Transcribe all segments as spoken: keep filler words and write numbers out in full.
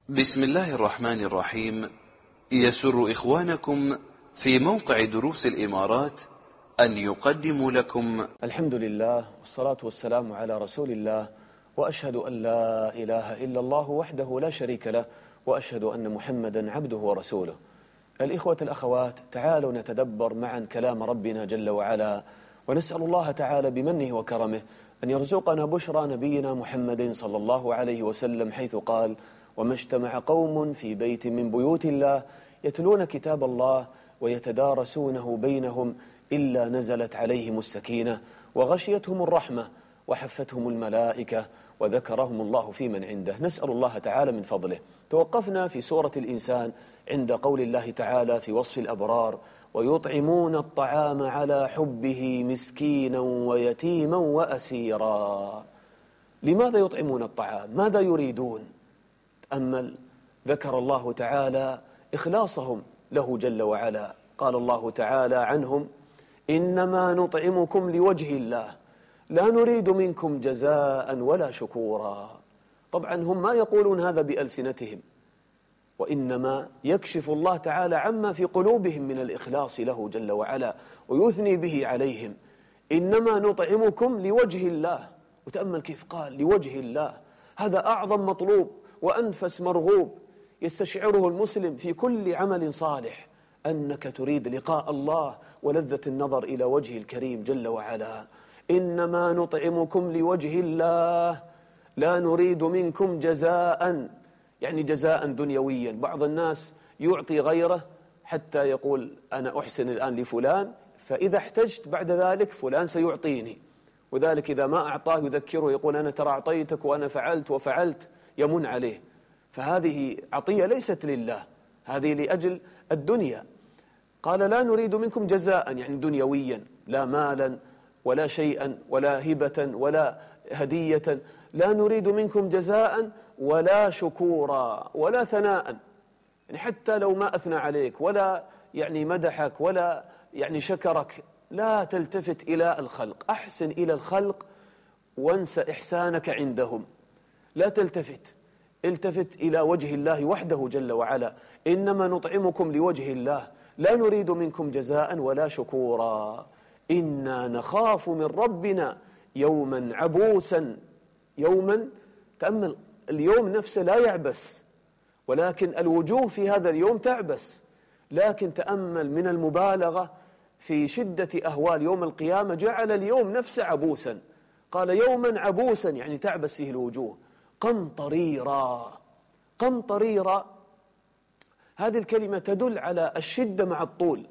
بسم الله الرحمن الرحيم. يسر إخوانكم في موقع دروس الإمارات أن يقدموا لكم الحمد لله والصلاة والسلام على رسول الله، وأشهد أن لا إله إلا الله وحده لا شريك له، وأشهد أن محمدا عبده ورسوله. الإخوة الأخوات، تعالوا نتدبر معا كلام ربنا جل وعلا، ونسأل الله تعالى بمنه وكرمه أن يرزقنا بشرى نبينا محمد صلى الله عليه وسلم، حيث قال: وما اجتمع قوم في بيت من بيوت الله يتلون كتاب الله ويتدارسونه بينهم إلا نزلت عليهم السكينة وغشيتهم الرحمة وحفتهم الملائكة وذكرهم الله في من عنده. نسأل الله تعالى من فضله. توقفنا في سورة الإنسان عند قول الله تعالى في وصف الأبرار: ويطعمون الطعام على حبه مسكينا ويتيما وأسيرا. لماذا يطعمون الطعام؟ ماذا يريدون؟ تأمل، ذكر الله تعالى إخلاصهم له جل وعلا. قال الله تعالى عنهم: إنما نطعمكم لوجه الله لا نريد منكم جزاء ولا شكورا. طبعا هم ما يقولون هذا بألسنتهم، وإنما يكشف الله تعالى عما في قلوبهم من الإخلاص له جل وعلا ويثني به عليهم. إنما نطعمكم لوجه الله. وتأمل كيف قال لوجه الله، هذا أعظم مطلوب وأنفس مرغوب يستشعره المسلم في كل عمل صالح، أنك تريد لقاء الله ولذة النظر إلى وجه الكريم جل وعلا. إنما نطعمكم لوجه الله لا نريد منكم جزاء، يعني جزاء دنيويا. بعض الناس يعطي غيره حتى يقول أنا أحسن الآن لفلان، فإذا احتجت بعد ذلك فلان سيعطيني، وذلك إذا ما أعطاه يذكره يقول أنا ترى أعطيتك وأنا فعلت وفعلت، يمن عليه. فهذه عطية ليست لله، هذه لأجل الدنيا. قال لا نريد منكم جزاء، يعني دنيويا، لا مالا ولا شيئا ولا هبة ولا هدية. لا نريد منكم جزاء ولا شكورا ولا ثناء، يعني حتى لو ما أثنى عليك ولا يعني مدحك ولا يعني شكرك، لا تلتفت إلى الخلق، أحسن إلى الخلق وانسى إحسانك عندهم. لا تلتفت، التفت إلى وجه الله وحده جل وعلا. إنما نطعمكم لوجه الله لا نريد منكم جزاء ولا شكورا إنا نخاف من ربنا يوما عبوسا. يوما، تأمل، اليوم نفسه لا يعبس، ولكن الوجوه في هذا اليوم تعبس. لكن تأمل من المبالغة في شدة أهوال يوم القيامة جعل اليوم نفسه عبوسا. قال يوما عبوسا، يعني تعبس فيه الوجوه. قمطريرا، قمطريرا، هذه الكلمة تدل على الشدة مع الطول.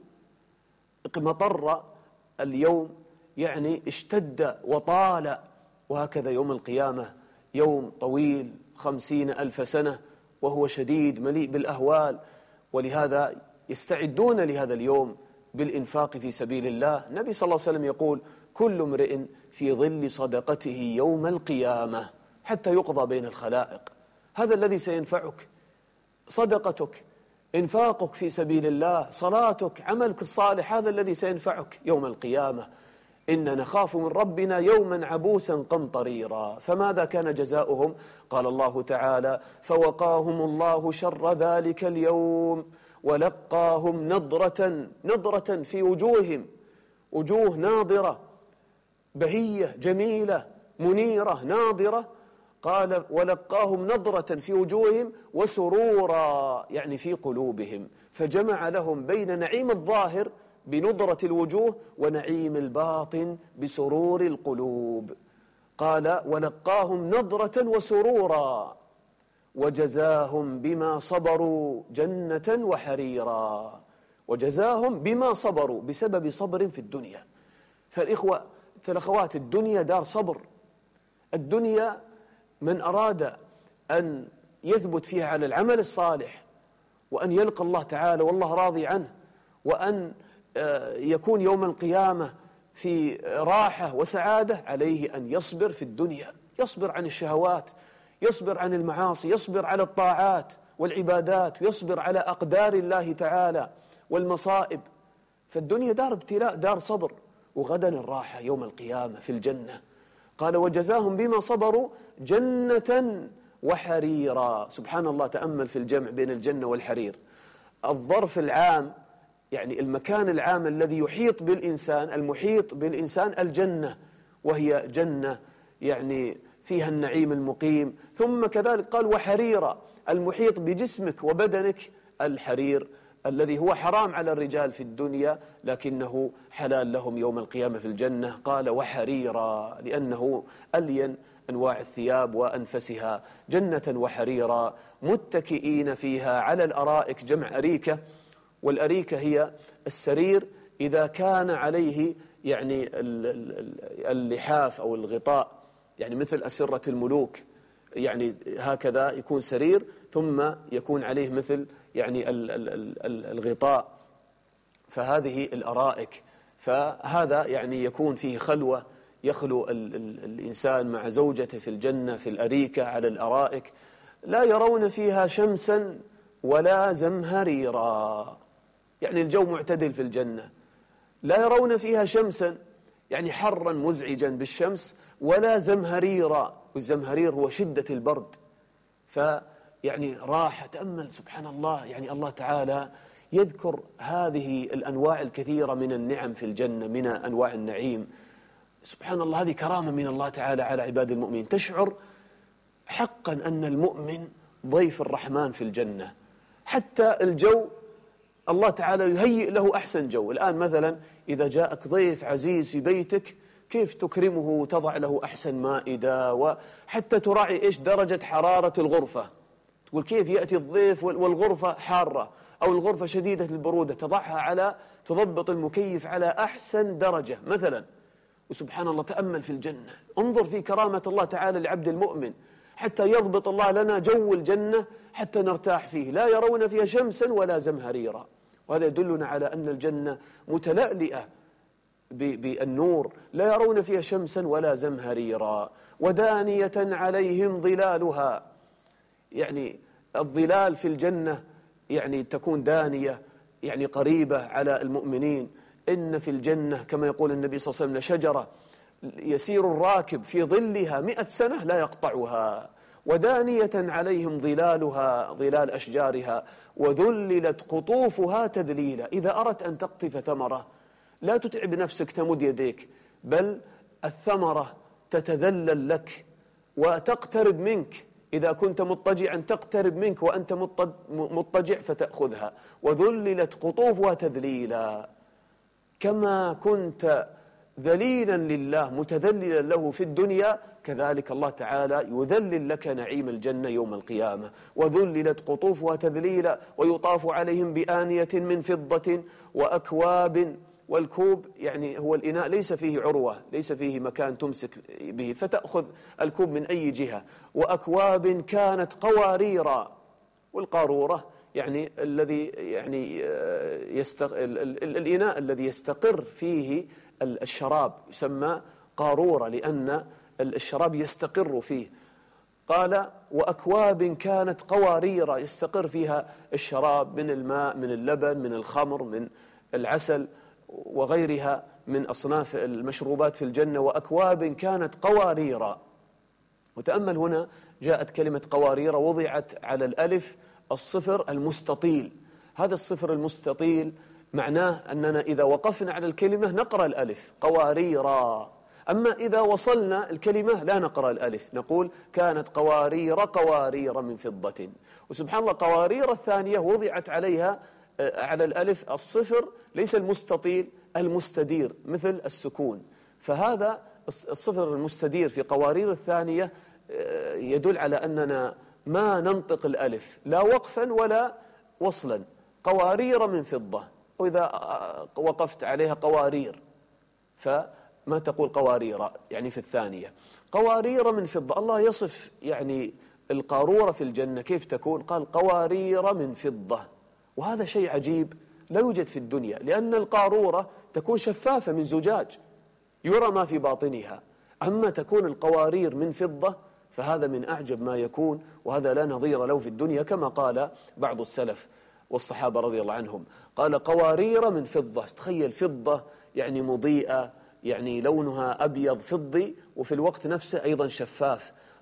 اقمطر اليوم يعني اشتد وطال، وهكذا يوم القيامة يوم طويل خمسين ألف سنة، وهو شديد مليء بالأهوال. ولهذا يستعدون لهذا اليوم بالإنفاق في سبيل الله. النبي صلى الله عليه وسلم يقول: كل امرئ في ظل صدقته يوم القيامة حتى يقضى بين الخلائق. هذا الذي سينفعك، صدقتك، إنفاقك في سبيل الله، صلاتك، عملك الصالح، هذا الذي سينفعك يوم القيامة. إنا نخاف من ربنا يوما عبوسا قمطريرا. فماذا كان جزاؤهم؟ قال الله تعالى: فوقاهم الله شر ذلك اليوم ولقاهم نضرة، نضرة في وجوههم، وجوه ناضرة بهية جميلة منيرة ناضرة. قال ولقاهم نضرة في وجوههم وسرورا، يعني في قلوبهم. فجمع لهم بين نعيم الظاهر بنضرة الوجوه ونعيم الباطن بسرور القلوب. قال ولقاهم نضرة وسرورا وجزاهم بما صبروا جنة وحريرا. وجزاهم بما صبروا، بسبب صبر في الدنيا. فالإخوة الأخوات، الدنيا دار صبر. الدنيا من أراد أن يثبت فيها على العمل الصالح وأن يلقى الله تعالى والله راضي عنه، وأن يكون يوم القيامة في راحة وسعادة، عليه أن يصبر في الدنيا، يصبر عن الشهوات، يصبر عن المعاصي، يصبر على الطاعات والعبادات، ويصبر على أقدار الله تعالى والمصائب. فالدنيا دار ابتلاء، دار صبر، وغدا الراحة يوم القيامة في الجنة. قال وجزاهم بما صبروا جنة وحريرا. سبحان الله، تأمل في الجمع بين الجنة والحرير. الظرف العام يعني المكان العام الذي يحيط بالإنسان، المحيط بالإنسان الجنة، وهي جنة يعني فيها النعيم المقيم. ثم كذلك قال وحريرا، المحيط بجسمك وبدنك الحرير الذي هو حرام على الرجال في الدنيا لكنه حلال لهم يوم القيامة في الجنة. قال وحريرا لأنه ألين أنواع الثياب وأنفسها. جنة وحريرا متكئين فيها على الأرائك، جمع أريكة، والأريكة هي السرير إذا كان عليه يعني اللحاف أو الغطاء، يعني مثل أسرة الملوك، يعني هكذا يكون سرير ثم يكون عليه مثل يعني الغطاء، فهذه الأرائك. فهذا يعني يكون فيه خلوة، يخلو ال ال الإنسان مع زوجته في الجنة في الأريكة على الأرائك، لا يرون فيها شمسا ولا زمهريرا، يعني الجو معتدل في الجنة، لا يرون فيها شمسا يعني حرا مزعجا بالشمس، ولا زمهريرا، والزمهرير هو شدة البرد. فيعني راحة. تأمل سبحان الله، يعني الله تعالى يذكر هذه الأنواع الكثيرة من النعم في الجنة، من أنواع النعيم. سبحان الله، هذه كرامة من الله تعالى على عباد المؤمنين. تشعر حقا أن المؤمن ضيف الرحمن في الجنة. حتى الجو الله تعالى يهيئ له أحسن جو. الآن مثلا إذا جاءك ضيف عزيز في بيتك، كيف تكرمه وتضع له أحسن مائدة، وحتى تراعي إيش درجة حرارة الغرفة. تقول كيف يأتي الضيف والغرفة حارة أو الغرفة شديدة البرودة، تضعها على تضبط المكيف على أحسن درجة مثلا. وسبحان الله، تأمل في الجنة، انظر في كرامة الله تعالى لعبد المؤمن، حتى يضبط الله لنا جو الجنة حتى نرتاح فيه. لا يرون فيها شمسا ولا زمهريرا، وهذا يدلنا على أن الجنة متلألئة بالنور، لا يرون فيها شمسا ولا زمهريرا. ودانية عليهم ظلالها، يعني الظلال في الجنة يعني تكون دانية، يعني قريبة على المؤمنين. إن في الجنة كما يقول النبي صلى الله عليه وسلم شجرة يسير الراكب في ظلها مئة سنة لا يقطعها. ودانية عليهم ظلالها، ظلال أشجارها، وذللت قطوفها تذليلا. إذا أردت أن تقطف ثمرة لا تتعب نفسك تمد يديك، بل الثمرة تتذلل لك وتقترب منك. إذا كنت مضطجعا تقترب منك وأنت مضطجع فتأخذها. وذللت قطوفها تذليلا، كما كنت ذليلا لله متذللا له في الدنيا كذلك الله تعالى يذلل لك نعيم الجنة يوم القيامة. وذللت قطوفها تذليلا ويطاف عليهم بآنية من فضة وأكواب. والكوب يعني هو الإناء ليس فيه عروة، ليس فيه مكان تمسك به فتأخذ الكوب من أي جهة. وأكواب كانت قواريرا، والقارورة يعني الذي يعني يستق... الإناء الذي يستقر فيه الشراب يسمى قارورة، لأن الشراب يستقر فيه. قال وأكواب كانت قواريرا، يستقر فيها الشراب من الماء، من اللبن، من الخمر، من العسل وغيرها من أصناف المشروبات في الجنة. وأكواب كانت قواريرا. وتأمل هنا جاءت كلمة قوارير وضعت على الألف الصفر المستطيل. هذا الصفر المستطيل معناه أننا إذا وقفنا على الكلمة نقرأ الألف قواريرا، أما إذا وصلنا الكلمة لا نقرأ الألف، نقول كانت قوارير قوارير من فضة. وسبحان الله قوارير الثانية وضعت عليها على الألف الصفر ليس المستطيل المستدير مثل السكون. فهذا الصفر المستدير في قوارير الثانية يدل على أننا ما ننطق الألف لا وقفا ولا وصلا. قوارير من فضة، وإذا وقفت عليها قوارير فما تقول قوارير يعني في الثانية. قوارير من فضة، الله يصف يعني القارورة في الجنة كيف تكون، قال قوارير من فضة. وهذا شيء عجيب لا يوجد في الدنيا، لأن القارورة تكون شفافة من زجاج يرى ما في باطنها، أما تكون القوارير من فضة فهذا من أعجب ما يكون، وهذا لا نظير له في الدنيا، كما قال بعض السلف والصحابة رضي الله عنهم، قال قوارير من فضة. تخيل فضة يعني مضيئة، يعني لونها أبيض فضي وفي الوقت نفسه أيضا شفاف.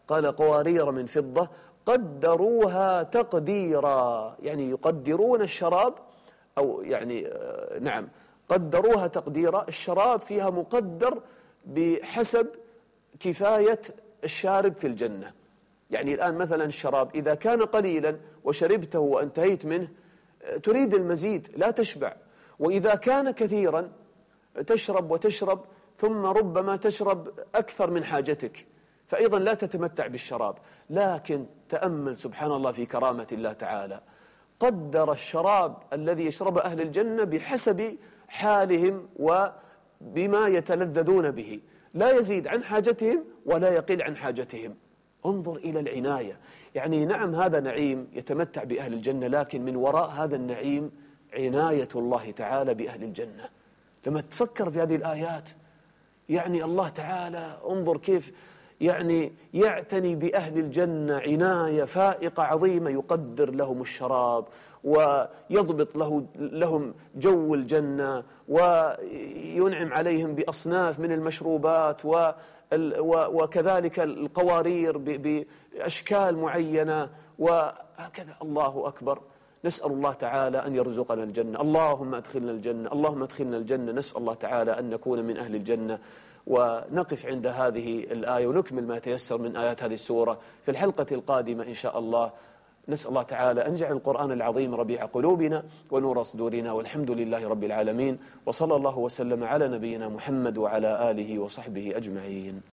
قال قوارير من فضة قدروها تقديرا، يعني يقدرون الشراب، أو يعني نعم قدروها تقديرا. الشراب فيها مقدر بحسب كفاية الشارب في الجنة. يعني الآن مثلا الشراب إذا كان قليلا وشربته وانتهيت منه تريد المزيد لا تشبع، وإذا كان كثيرا تشرب وتشرب ثم ربما تشرب أكثر من حاجتك، فأيضا لا تتمتع بالشراب. لكن تأمل سبحان الله في كرامة الله تعالى، قدر الشراب الذي يشرب أهل الجنة بحسب حالهم وبما يتلذذون به، لا يزيد عن حاجتهم ولا يقل عن حاجتهم. انظر إلى العناية. يعني نعم هذا نعيم يتمتع بأهل الجنة، لكن من وراء هذا النعيم عناية الله تعالى بأهل الجنة. لما تفكر في هذه الآيات يعني الله تعالى انظر كيف يعني يعتني بأهل الجنة عناية فائقة عظيمة، يقدر لهم الشراب ويضبط له لهم جو الجنة وينعم عليهم بأصناف من المشروبات وكذلك القوارير بأشكال معينة وهكذا. الله أكبر. نسأل الله تعالى أن يرزقنا الجنة. اللهم أدخلنا الجنة، اللهم أدخلنا الجنة. نسأل الله تعالى أن نكون من أهل الجنة. ونقف عند هذه الآية ونكمل ما تيسر من آيات هذه السورة في الحلقة القادمة إن شاء الله. نسأل الله تعالى أن يجعل القرآن العظيم ربيع قلوبنا ونور صدورنا، والحمد لله رب العالمين، وصلى الله وسلم على نبينا محمد وعلى آله وصحبه أجمعين.